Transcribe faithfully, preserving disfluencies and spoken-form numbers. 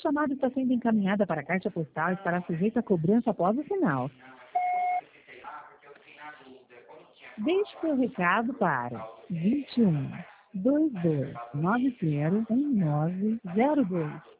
chamada está sendo encaminhada para a caixa postal e estará sujeita a cobrança após o sinal. Deixe seu recado para vinte e um, vinte e dois, noventa, dezenove, zero dois.